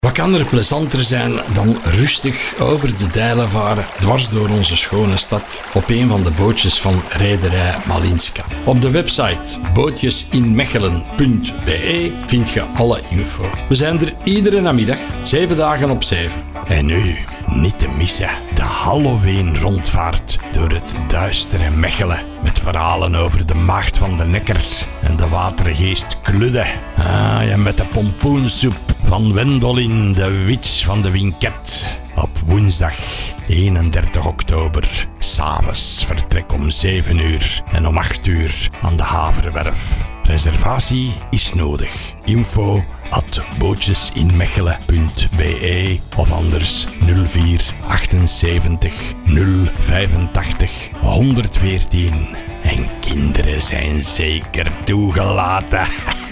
Wat kan er plezanter zijn dan rustig over de dijlen varen, dwars door onze schone stad, op een van de bootjes van rederij Malinska. Op de website bootjesinmechelen.be vind je alle info. We zijn er iedere namiddag, 7 dagen op 7. En nu, niet te missen, de Halloween-rondvaart door het duistere Mechelen. Met verhalen over de maagd van de Nekker en de watergeest Kludde. En met de pompoensoep van Wendolin, de witch van de Winket. Op woensdag 31 oktober, 's avonds vertrek om 7 uur en om 8 uur aan de Haverwerf. Reservatie is nodig. info@bootjesinmechelen.be of anders 04 78 085 114. En kinderen zijn zeker toegelaten.